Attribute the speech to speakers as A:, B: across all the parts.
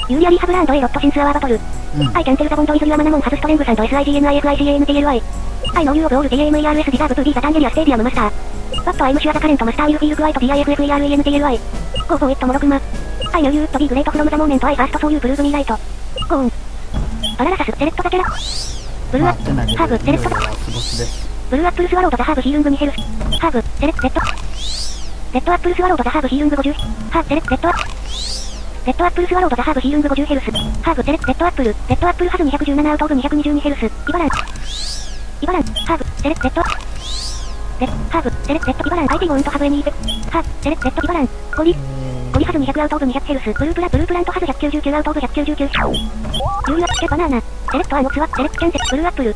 A: ユーリアリーハブラ&エロットシンスアワーバトル。I can tell the bond is your manamon has strength and SIGNIFICANTLY. I know you of all GMARS deserve to be the Tangelia Stadium master. But I'm sure the current master will feel quite DIFFERENTLY. Go for it, Morokuma. I knew you to be great from the moment I first saw you prove me right. Go on. パララサス、セレットだけら。ブルーアップ、ハーブ、セレット。ブルーアップルスワロードザハーブヒールング2ヘルス。ハーブ、セレット、レッド。レッドアップルスワロードザハーブヒールング50。ハーブ、セレット、レッドアップ。レッドアップルスワロードザハーブヒールング50ヘルス。ハーブ、セレット、レッドアップル。レッドアップルハズ217アウトオブ222ヘルス。イバラン。イバラン、ハーブ、セレット、レッド。ハーブ、セレット、レッド、イバラン。相手ウォントハブエニーフェ。ハーブ、セレット、レッド、イバラン。ゴリハズ200アウトオブ200ヘルス。ブループラントハズ199アウトオブ199。ユーリアッチバナナ。セレットアノツワ、セレットキャンセル、ブルーアップル。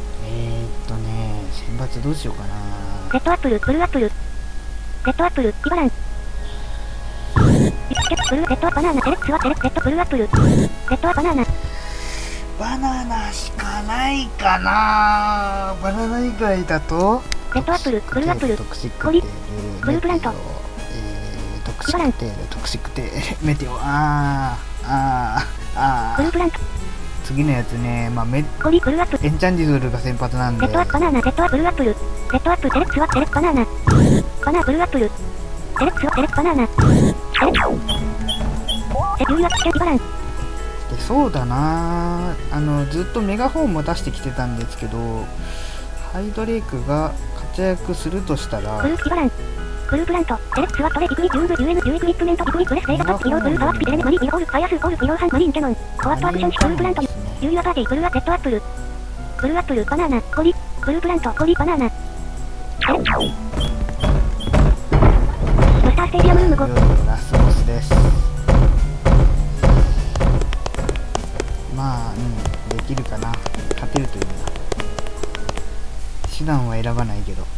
B: 選抜どうしようかな。
A: レッドアップル、ブルーアップル。レッドアップル、イバラン。ブルー、レッドアバナナ、セレッツはセレット、ブルーアップル。レッドアバナナ。
B: バナナしかないかな。バナナ以外だと
A: レッドアップル、ブルーアップル。
B: トクシック
A: ゴリ
B: テール、
A: ブループラント。
B: トクシックテール、トクシックテール、メテオ、
A: ブループラント。
B: 次のやつね、
A: ゴリ、ブルーアップ。
B: エンチャンディズルが先発なんで。
A: レッドアップバナナ、レッドアップルーアップル。レッドアップ、セレッツはセレットバナナ。バナナ、ブルーアップル。セレッツはセレットバナナ。セレット。ユーリアッチキャン、イバラン。
B: でそうだな、ずっとメガホーンも出してきてたんですけど、ハイドレイクが活躍するとしたら、
A: ブルー、イバラン。ブループラント、セレッツはトレ、イクイ、ジューンブ、UN、ジューエクイプメント、イクイ、プレス、レイガトップ、イロー、ブルー、パワースピ、テレネ、マリ、ミホール、ファイアス、ホール、ミローハン、マリン、キャノン、コアットアクション、ブループラント、ユーリアパーティー、ブルーア、レッドアップル。ブルーアップル、バナナ、ゴリ、ブループラント、ゴリ、バナナ。マスターステーディアムルーム5。
B: ラスボスです。できるかな。勝てるといいな。手段は選ばないけど。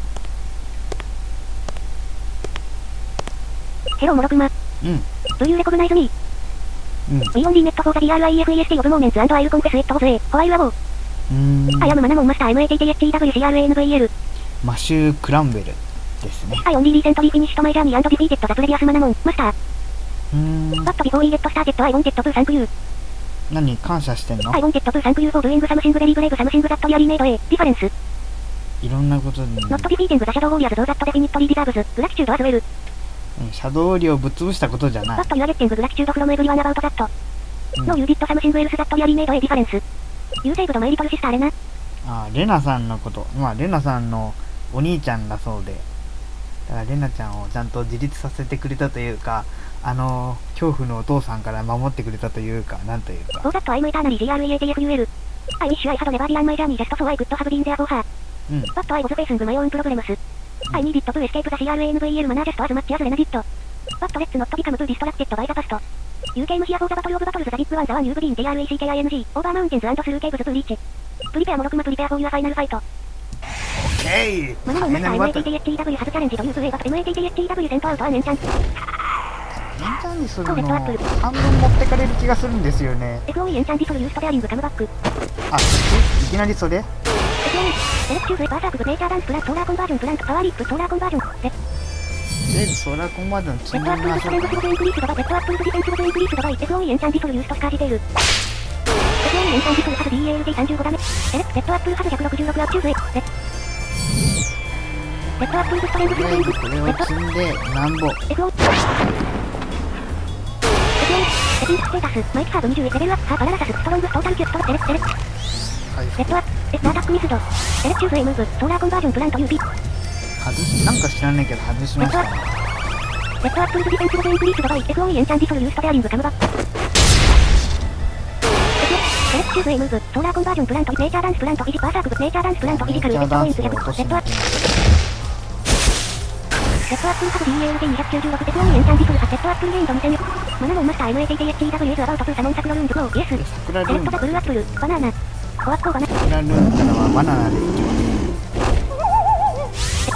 A: ヘロ、モロクマ。Do you recognize me? We only met for the DRIFEST of moments and I'll confess it was a while ago. I am Manamon Master MATTHEWCRANVL.
B: マシュー・クランベルですね。
A: I only recently finished my journey and defeated the previous Manamon Master. But before we get started, I wanted to thank you.
B: 何感謝してんの？
A: I wanted to thank you for doing something very brave, something that really made a difference.
B: いろんなことに。
A: Not defeating the Shadow Warriors though that definitely deserves gratitude as well.
B: シャドウオリをぶっ潰したことじゃない。
A: But you are getting gratitude from everyone about that. No, you did something else that really made a difference. You saved my little sister, Lena.
B: レナさんのこと。レナさんのお兄ちゃんだそうで。だからレナちゃんをちゃんと自立させてくれたというか、恐怖のお父さんから守ってくれたというか、なんというか。
A: So that I'm eternally GREATFUL. I wish I had never begun my journey just so I could have been there for her. But I was facing my own problems. I needed to escape the CRNVL manor just as much as Lena did. But let's not become too distracted by the past. You came here for the battle of battles, the big one, the one you've been TRECKING, over mountains and through caves to reach. Prepare, Morokuma, prepare for your final fight.
B: Okay!
A: Manamon Master MATTHEW has challenged you to a but MATTHEW sent out an enchant.
B: エンチャンディソルの半分持ってかれる気がするんですよね。
A: FOE エンチャンディソルユーストペアリングカムバック。
B: いきなりそれ？
A: FOE セレクチューズバーサークブネイチャーダンスプラントソーラーコンバージョンプラントパワーリップソーラーコンバージョンで。
B: とりあえずソーラーコンバージョン積んでみましょうか。
A: レッドアップルディフェンスボインクリースドバイレッドアップルディフェンスボインクリースドバイ FOE エンチャンディソルユーストスカージテール。FOE エンチャンディソルハズ DALD35 ダメ。レッドアップルハズ166アッチューズエ。レッドアップルストレングスボインクリース
B: これを積んでなんぼ。
A: セティングステータス、マイクサーブ20レベルアップ、パララサス、ストロングストータルキュットレッド、レッドアップ、アタックミスド、セレクチューズ A ムーブ、ソーラーコンバージョンプラント UP。
B: なんか知らないけど外しました。
A: レッドアップルディフェンスボインクリースドバイ、FOE エンチャンディソルユーストペアリングカムバック。セレクチューズ A ムーブ、ソーラーコンバージョンプラント、ネイチャーダンスプラント、フィジバーサークブ、ネイチャーダンスプラント、フィジカル、レッドポイント100、レッドアップ。レッドアップルハズ DALD296 FOE エンチャンディソルハ、レッドアップルレインド2000。マナモンマスター MATTHEWS アバウトプーサモンサクロルンドノー、イエス。セレットザブルーアップル、バナナ。コアッコーバナ。
B: サクラルーンからはバナナでいきます。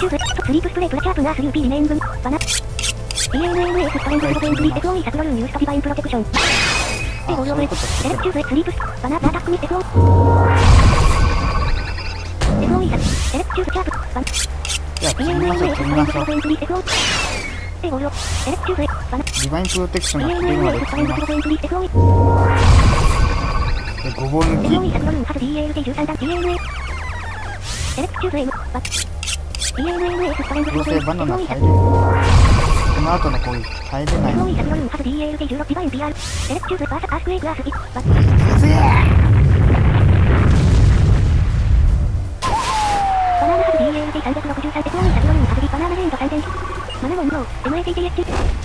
A: セチューズ、スリープスプレープレチャープナース UP リネイング、バナ。ENAMS ストレングスボベンクリ FOE サクロルンユーストディバインプロテクション。セレクチューズ、スリープス、バナ、アタックミ FOE。FOE サク、セレクチューズチャープ、バナ。
B: じゃあ積みましょう、積みましょう。
A: セレクチューズ、バナ。
B: ディバインプロテクションが出るまで積みます。 ごぼう抜き。
A: FOE サクロルンハズ DALT13 だ DNA セレクチューズ M バッ DNAS ストレング
B: どうせバナナ耐えれる。この後の攻撃耐えれない。
A: FOE サクロルンハズ DALT16 ディバイン PR セレクチューズバーサアースクエイクアースビバッ
B: うぜ
A: バナナハズ DALT363 FOE サクロルンハズ D バナナレンド3000マナモンノー MATTH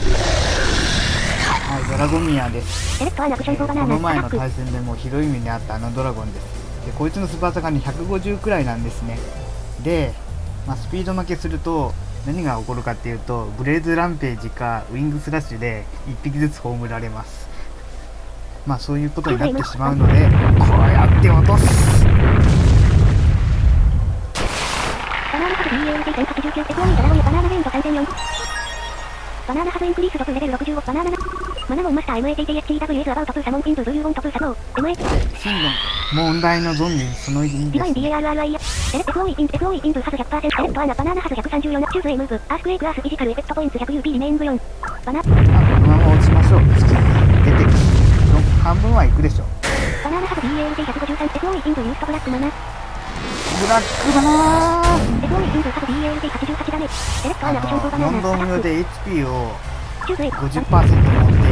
B: はい、ドラゴミアです。
A: セレクトアンアクションフォーバナ
B: こ
A: ナアタック
B: の前の対戦でもひどい目にあったあのドラゴンです。で、こいつのスーパーサガンに150くらいなんですね。で、スピード負けすると何が起こるかっていうと、ブレイズランページかウィングスラッシュで1匹ずつ葬られます。そういうことになってしまうので、こうやって落とす。
A: バナナハズ DALT1089 FOE ドラゴンバナナレンド3004バナナハズインクリースドプレベル65バナナマナモンマスター MATTHEWS アバウトプーサモンピンプブルーボントプーサノー MAT
B: 真の問題のゾンビその意味
A: ディバイン
B: です。
A: DARRI セレク FOE ピンプ FOE ピンプハズ 100% セレクトアナバナナハズ134チューズ A ムーブアースクエイクアースフィジカルエフェクトポイント 100UP リメイング4バナ
B: このまま落ちましょう。普通に出てき半分はいくでしょ。
A: バナナハズ DALT153 FOE ピンプユーストブラックマナ
B: ブラックだなー。
A: FOE ピンプハズ DALT88 ダメセレクトアナアクションフォーバナナ
B: 問答無用で HP を
A: チューズ A
B: 50%持ってきて恐怖の飛行撃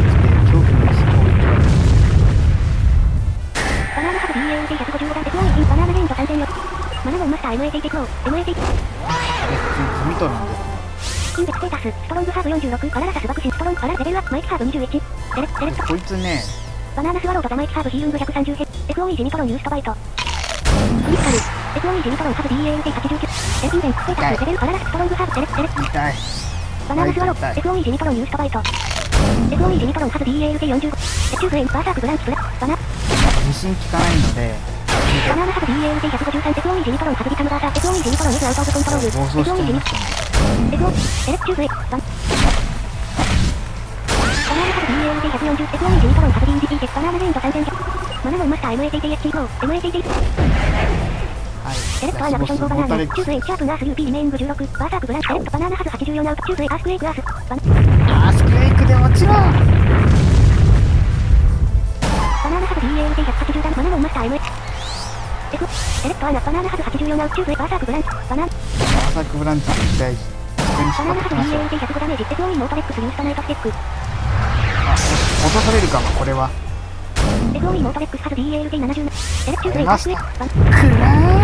A: バナナハズ DALT155 ダン FOE ピンバナナレンド3004マナモンマスター MAT テクノ MAT
B: ミトロンですね。
A: インデクステータスストロングハーブ46パララサス爆心ストロングパラレベルアップマイキハーブ21セレクト
B: こいつね、
A: バナナスワロードザマイキハーブヒールング130ヘッ FOE ジミトロンユーストバイトクリスカル FOE ジミトロンハズ DALT89 エピンデンクステータスレベルパララスストロングハーブセレク
B: 痛い。
A: バナナスワロー FOE ジミトロンユーストバイト FOE ジミトロンハズ DALT45 エチューズエンバーサークブランチプラバナ
B: 自信効かないので
A: バナナハズ DALT153 FOE ジミトロンハズビカムバーサー FOE ジミトロンウィズアウトオブコントロール
B: 暴走して
A: FOE ジミ
B: いましたね。
A: FOE セレクチューズエバナナハズ DALT140 FOE ジミトロンハズ DNGP バナナレンド3100マナモンマスター MATTHT5 MATT
B: はい。
A: セレクトアンアクションフォーバナナチューズエンシャープナース UP リメイング16バーサークブランチセレクトバナナハズ84アウトチューズエアースクエイクアースバナ
B: アースクレイクで落ちろ。
A: バナナハズ DALT180 ダンマナモンマスター MA F セレクトアンバナナハズ84アウトチューズエバーサークブランチバナナ
B: バーサークブランチで一体そこに仕
A: バナナハズ
B: 掛けてましょう。
A: DALT105 ダメージ FOE モートレックスユースタナイトステック
B: 落とされるかもこれは。
A: FOE モートレックスハズ DALT77 セレクチューズエアースクエイクバナ
B: くらー。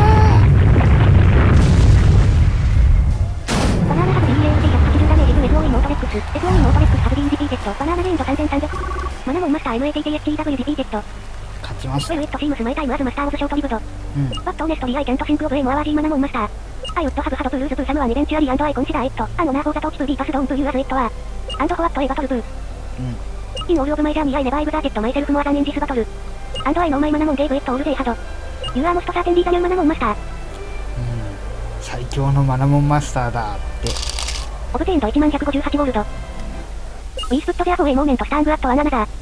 A: バナナハズ DALT180 ダメージ FOE モートレックス FOE モートレックスハズ DNGP セットバナナレンド3300マナモンマスター MATTHEWGP セット
B: 勝ちました。
A: ウェルイットシームスマイタイムアズマスターオブショートリブド
B: うん。
A: バットオネストリーアイキャントシンクオブエイモアワージーマナモンマスターアイウッドハブハドプールーズプーサムアニベンチュアリーアイコンシダーイットアンオナーフォーザトーキプービーパスドンプーユーアズイットワーアンドフォワットエバトルブーインオールオブマイジャーニーアイネバーイブザーゲットマイセルフモアザンインジスバトルアンドアイノーマイマナモンゲーブイットオールデイハドユーアーモストサーテンリーザニューマナモンマスター
B: 最強のマナモンマスターだって。
A: オブテインド10158ゴールドウィースプットデアフォーエイモーメントスタングアットアナナザー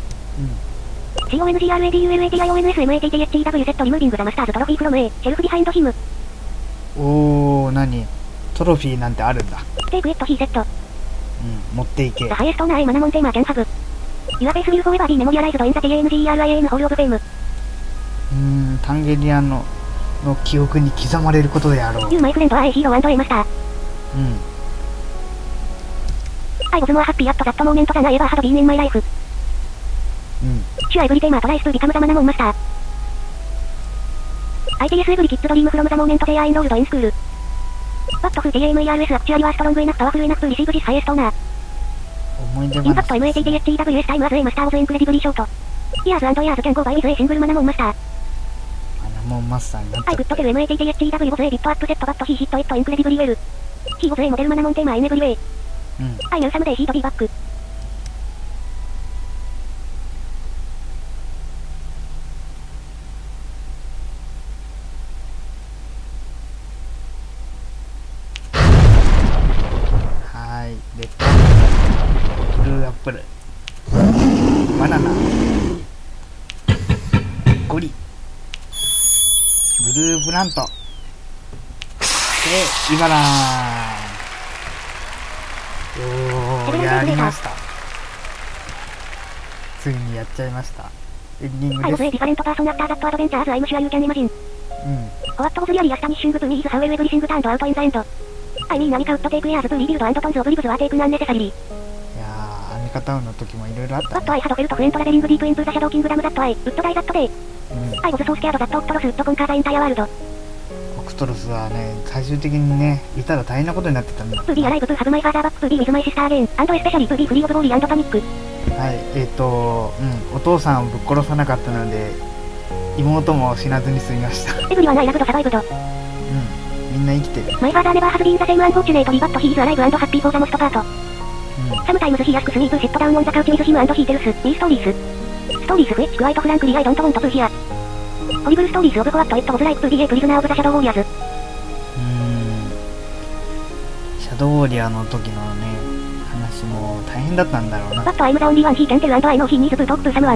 A: CONGRADULADIONSMATTHEW セットリムービングザマスターズトロフィーフロム A シェルフビハインドヒム
B: おー、何トロフィーなんてあるんだ。
A: テイクイットヒーセット
B: 持っていけ。
A: ザハイエストーナーエイマナモンテーマキャンハブユアベースビルフォーエバービーメモリアライズドインザ TANGERIAN ホールオブフェイム
B: タンゲリアンの記憶に刻まれることであろう。
A: ユーマイフレンドアーエヒーローエイマスターアイボズモアハッピーアットザットモーメントザナエバーハドビーンインマイライフシュアエブリテーマートライストゥビカムザマナモンマスターITS エブリキッズドリームフロムザモーメントテイアーインロールドインスクールバットフー TAMERS アクチュアリワーストロングエナフパワフルエナフトゥリシーブジスハイエストーナー
B: 思い出
A: インパクト
B: 話。
A: MATTHEWS タイムアズエマスターオブインクレディブリーショートイヤーズイヤーズキャンゴーバイウィズエシングルマナモンマスター
B: マナモンマスターになっちゃった。
A: アイグッドテル MATTHEW ボズエビットアップセットバットヒーヒットイットインクレディブリーウェルヒーボズエモデルマナモンテーマインエブリウェイアイニューサムデイヒートビーバック
B: はーい。レッドブルーアップルバナナゴリブルーブラントでイバラーン。おー、やりました。ついにやっちゃいました。 エンディング
A: I
B: で
A: was
B: す。
A: a different person after that adventure as I'm sure you can imagine.
B: うん。
A: What was really astonishing to me is how well everything turned out in the end. I mean 何かウッドテイクエアーズto rebuild and tons of ribs were taken unnecessarily.
B: いやー、編み方の時もいろいろあった
A: But
B: ね。
A: I had felt when traveling deep into the shadow kingdom that I would die that day.
B: うん。
A: I was so scared that Octoroth would conquer the entire world.
B: オクトロスはね、最終的にね、いたら大変なことになってたんだ。
A: To be alive to have my father back to be with my sister again, and especially to be free of worry and panic.
B: はい、お父さんをぶっ殺さなかったので、妹も死なずに済みました。
A: Everyone I loved survived.
B: みんな生きてる。
A: My father never has been the same unfortunately, but he is alive and happy for the most part. Sometimes he asks me to sit down on the couch with him and he tells me stories. Stories which quite frankly I don't want to hear. Horrible stories of what it was like to be a prisoner of the Shadow Warriors.
B: シャドウウォリアーの時のね、話も大変だったんだろうな。
A: But I'm the only one he can tell and I know he needs to talk to someone.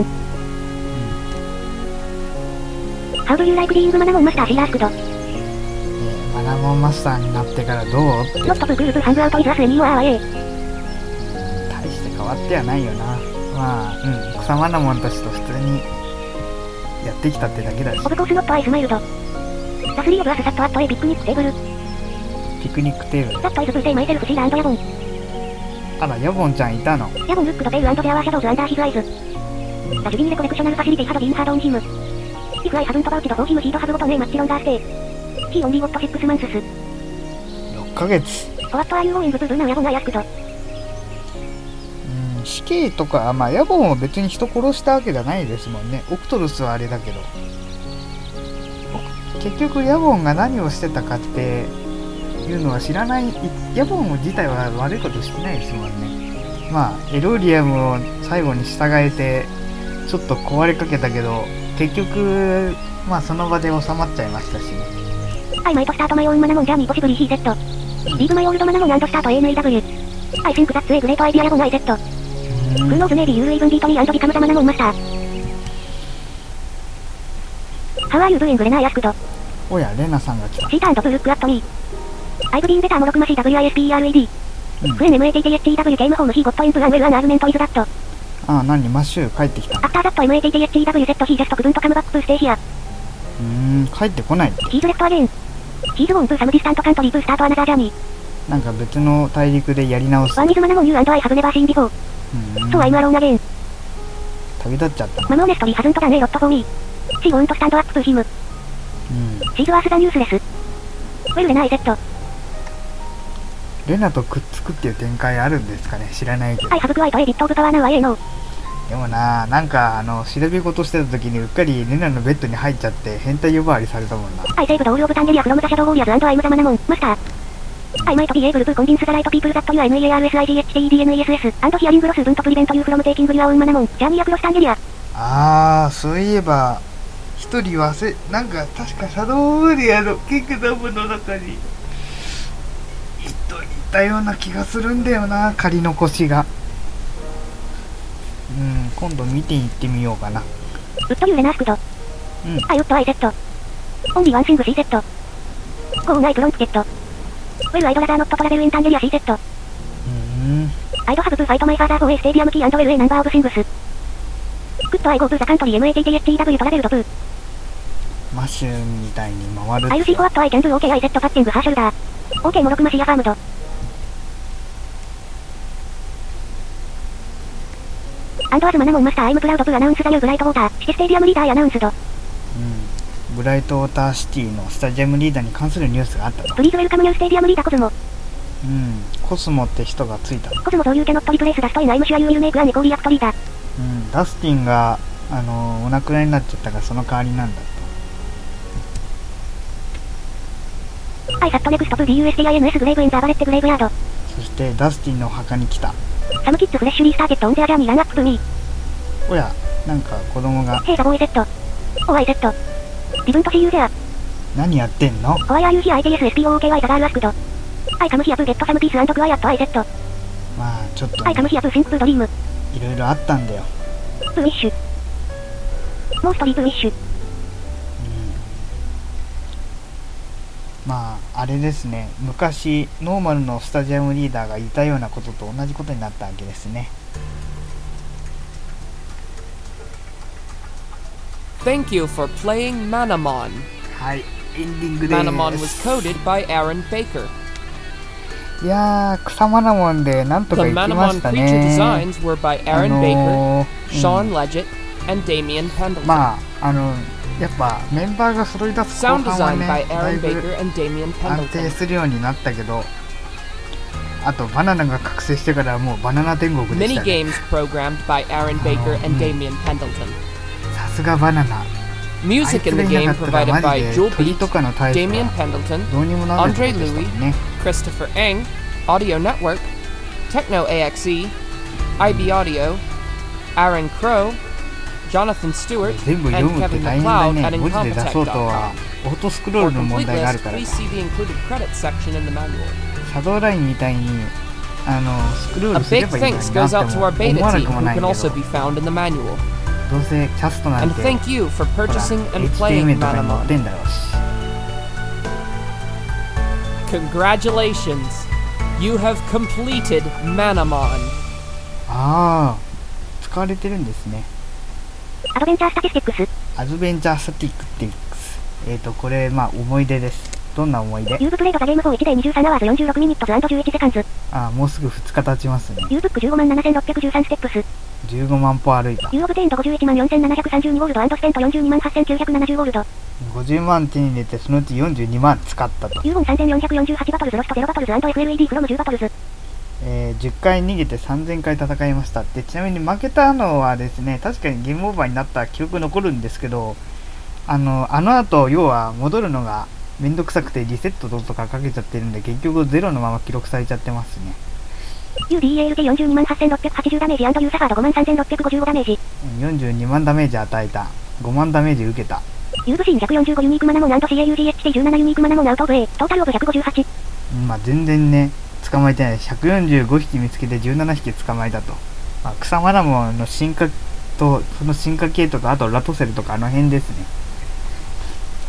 A: How do you like being Manamon Master? She asked.
B: マナモンマスターになってからどうって。
A: Not too cool to hang out with us anymore, eh?
B: 大して変わってはないよな。まあ、草マナモンたちと普通にやってきたってだけだし。
A: Of course not, I smiled. The three of us sat at a picnic table.
B: ピクニックテーブル。
A: That is to say myself, Sheila and Yabon.
B: あら、ヤボンちゃんいたの。
A: Yabon looked pale and there were shadows under his eyes. The Jubilee collectional facility had been hard on him. If I hadn't vouched for him, he'd have gotten a much longer stay. He only got 6 months.
B: 6ヶ月。
A: What are you going to do now, Yabon? I asked.
B: 死刑とか、まあ、ヤボンは別に人殺したわけじゃないですもんね。オクトルスはあれだけど。結局、ヤボンが何をしてたかっていうのは知らない。ヤボン自体は悪いことしてないですもんね。まあ、エロリアムを最後に従えて、ちょっと壊れかけたけど、結局、まあ、その場で収まっちゃいましたしね。
A: I might start my own Manamon journey possibly, he said. Leave my old Manamon and start NAW. I think that's a great idea, Yabon, I said. Who knows, maybe you'll even beat me and become the Manamon master. How are you doing, Lena? I asked.
B: おや、レナさんが来た。
A: She turned to look at me. I've been better, more CWISPERED. When MATTHEW came home, he got into an argument with that.
B: ああ、何マッシュ帰ってきた。
A: After that, MATTHEW said he just couldn't come back to stay here.
B: 帰ってこない。
A: He's left again. He's gone to some distant country to start another journey.
B: なんか別の大陸でやり直す。
A: One is Manamon you and I have never seen before. So I'm alone again.
B: 旅立っちゃったの。
A: Mama honestly hasn't done a lot for me. She won't stand up to him. She's worse than useless. Well, Lena, I said.
B: レナとくっつくっていう展開あるんですかね、知らないけど。
A: I have quite a bit of power now, I know.
B: でもな、なんか調べ事してた時にうっかりレナのベッドに入っちゃって変態呼ばわりされたもんな。
A: I saved all of Tangelia from the Shadow Warriors and I'm the Manamon master. I might be able to convince the right people that you are NARSIGHTEDNASS and hearing loss wouldn't prevent you from taking your own Manamon journey across Tangelia.
B: あー、そういえば一人なんか確かシャドウウォリアのキングダムの中に一人いたような気がするんだよな、仮残しが。今度見ていってみようかな。
A: Would you Lena asked? I would, I said. Only one thing, she said. Go night don't get. Well, I'd rather not travel in Tangelia, she said. I'd have to fight my father for a stadium key and well a number of things. Could I go to the country MATTHEW travel to?
B: マッシュみたいに回るって。
A: I'll see what I can do, okay, I said, patting her shoulder. Okay, Morok Masia farmed. And as Manamon master, I'm proud to announce the new Bright Water City Stadium leader announced.
B: ブライトウォーターシティのスタジアムリーダーに関するニュースがあったと。
A: Please welcome new stadium leader Cosmo.
B: コスモって人がついた。
A: Cosmo, though you cannot replace Dust in, I'm sure you will make an equal react leader.
B: ダスティンがお亡くなりになっちゃったからその代わりなんだと。
A: I sat next to the USDINS grave in the Barrett graveyard.
B: そしてダスティンのお墓に来た。
A: Some kids freshly started on their journey ran up to me.
B: おや、なんか子供が。
A: Hey, the boy said. Oh, I said. Didn't see you there.
B: 何やってんの？
A: Why are you here? ITSSPOOKY, the girl asked. I come here to get some peace and quiet, I said.
B: まあちょっと、
A: I come here to think to dream.
B: いろいろあったんだよ。
A: To wish. Mostly to wish.
B: まああれですね、昔ノーマルのスタジアムリーダーが言ったようなことと同じことになったわけですね。
C: Thank you for playing Manamon.
B: はい、エンディングで
C: Manamon was
B: す。
C: coded by Aaron Baker.
B: いやー、草マナモンでなんと
C: The
B: かいきま
C: Manamon
B: した
C: creature
B: ね。
C: designs were by Aaron Baker, Sean Leggett, and Damian Pendleton.
B: まあ、やっぱメンバーが揃い出す後
C: Sound
B: 半は
C: design
B: ね、
C: by
B: だい
C: Aaron
B: ぶ
C: Baker and Damian
B: 安定
C: Pendleton.
B: するようになったけど、あとバナナが覚醒してからはもうバナナ天国でした
C: Mini
B: ね。
C: games programmed by Aaron Baker and Damian Pendleton.
B: さすがバナナ。
C: Music in the game provided by Joel
B: 鳥
C: Beat,
B: とかのタイプ
C: Damian
B: は
C: Pendleton,
B: どうにもならないとこ
C: Andre
B: ろでしたも
C: Louis,
B: んね。
C: Christopher Eng, Audio Network, Techno AXE, IB Audio, Aaron Crow, Jonathan Stewart,
B: 全部読
C: and
B: むって
C: Kevin
B: 大変だ
C: McLeod
B: ね。
C: at
B: 文字で出そうとは
C: Incompetech.com.
B: オートスクロー
C: For
B: ルの問
C: complete
B: 題がある
C: list,
B: から
C: please
B: か。
C: see the included credits section in the manual.
B: シャドーラインみたいにスクロー
C: A
B: ルすれ
C: big
B: ばいいの
C: thanks
B: にな
C: goes
B: って
C: out to
B: も
C: our beta
B: 思わな
C: team
B: くも
C: who
B: ないけ
C: can
B: ど、
C: also be found in the manual.
B: どうせキャストなん
C: And
B: て
C: thank you for
B: ほら
C: purchasing and playing
B: HTML とかに載っ
C: Manamon.
B: てんだろうし。
C: Congratulations! You have completed Manamon.
B: ああ、使われてるんですね。
A: アドベンチャースタティスティックス。
B: アドベンチャースタティックティックス。これ思い出です。どんな思い出？
A: ユーブプレイドザゲーム4 1で23 hours 46 minutes and 11 seconds。
B: もうすぐ2日経ちますね。
A: ユーブック15万7613ステップス。
B: 15万歩歩いた。
A: ユーオブテインド51万4732ゴールド&スペント42万8970ゴールド。
B: 50万手に入れてそのうち42万使ったと。
A: ユーボン3448バトルズロスト0バトルズ &FLED フロム10バトルズ。
B: 10回逃げて3000回戦いましたって。ちなみに負けたのはですね、確かにゲームオーバーになった記録残るんですけど、あの後要は戻るのがめんどくさくてリセットとかかけちゃってるんで、結局ゼロのまま記録されちゃってますね。
A: UDELT42万8680ダメージ&ユーサガード5万3655ダメージ。
B: 42万ダメージ与えた。5万ダメージ受けた。
A: ユーブシン145ユニークマナモン &CAUGHT17 ユニークマナモンアウトオブ A。トータルオブ158。
B: 全然ね、捕まえてない。145匹見つけて17匹捕まえたと。草マナモンの進化と、その進化系とか、あとラトセルとかあの辺ですね。